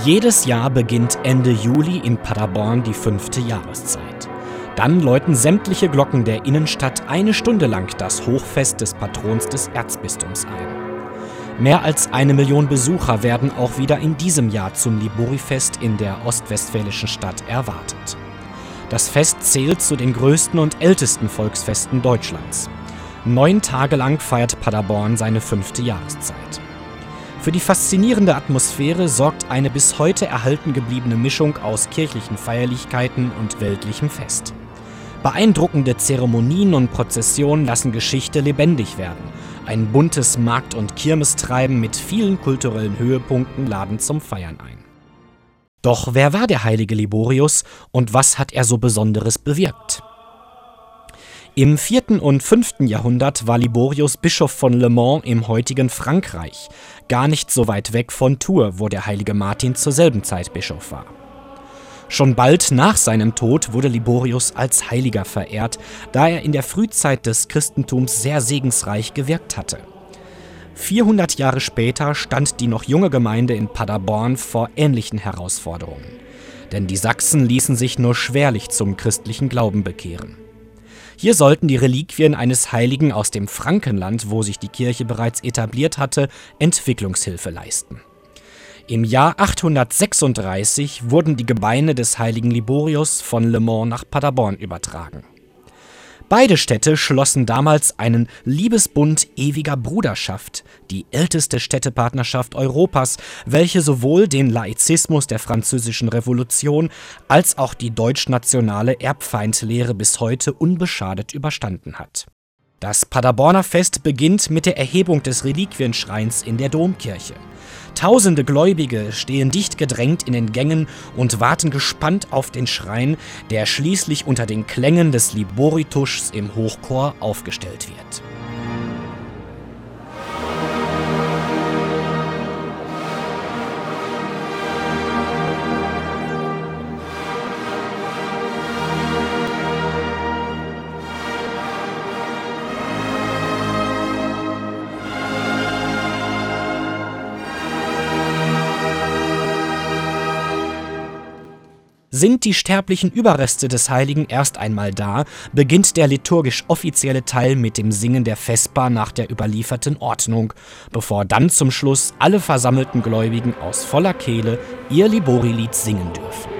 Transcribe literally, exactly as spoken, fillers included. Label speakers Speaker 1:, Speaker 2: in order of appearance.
Speaker 1: Jedes Jahr beginnt Ende Juli in Paderborn die fünfte Jahreszeit. Dann läuten sämtliche Glocken der Innenstadt eine Stunde lang das Hochfest des Patrons des Erzbistums ein. Mehr als eine Million Besucher werden auch wieder in diesem Jahr zum Liborifest in der ostwestfälischen Stadt erwartet. Das Fest zählt zu den größten und ältesten Volksfesten Deutschlands. Neun Tage lang feiert Paderborn seine fünfte Jahreszeit. Für die faszinierende Atmosphäre sorgt eine bis heute erhalten gebliebene Mischung aus kirchlichen Feierlichkeiten und weltlichem Fest. Beeindruckende Zeremonien und Prozessionen lassen Geschichte lebendig werden. Ein buntes Markt- und Kirmestreiben mit vielen kulturellen Höhepunkten laden zum Feiern ein. Doch wer war der heilige Liborius und was hat er so Besonderes bewirkt? Im vierten und fünften Jahrhundert war Liborius Bischof von Le Mans im heutigen Frankreich, gar nicht so weit weg von Tours, wo der heilige Martin zur selben Zeit Bischof war. Schon bald nach seinem Tod wurde Liborius als Heiliger verehrt, da er in der Frühzeit des Christentums sehr segensreich gewirkt hatte. vierhundert Jahre später stand die noch junge Gemeinde in Paderborn vor ähnlichen Herausforderungen. Denn die Sachsen ließen sich nur schwerlich zum christlichen Glauben bekehren. Hier sollten die Reliquien eines Heiligen aus dem Frankenland, wo sich die Kirche bereits etabliert hatte, Entwicklungshilfe leisten. Im Jahr achthundertsechsunddreißig wurden die Gebeine des heiligen Liborius von Le Mans nach Paderborn übertragen. Beide Städte schlossen damals einen Liebesbund ewiger Bruderschaft, die älteste Städtepartnerschaft Europas, welche sowohl den Laizismus der Französischen Revolution als auch die deutschnationale Erbfeindlehre bis heute unbeschadet überstanden hat. Das Paderborner Fest beginnt mit der Erhebung des Reliquienschreins in der Domkirche. Tausende Gläubige stehen dicht gedrängt in den Gängen und warten gespannt auf den Schrein, der schließlich unter den Klängen des Liborituschs im Hochchor aufgestellt wird. Sind die sterblichen Überreste des Heiligen erst einmal da, beginnt der liturgisch offizielle Teil mit dem Singen der Vesper nach der überlieferten Ordnung, bevor dann zum Schluss alle versammelten Gläubigen aus voller Kehle ihr Libori-Lied singen dürfen.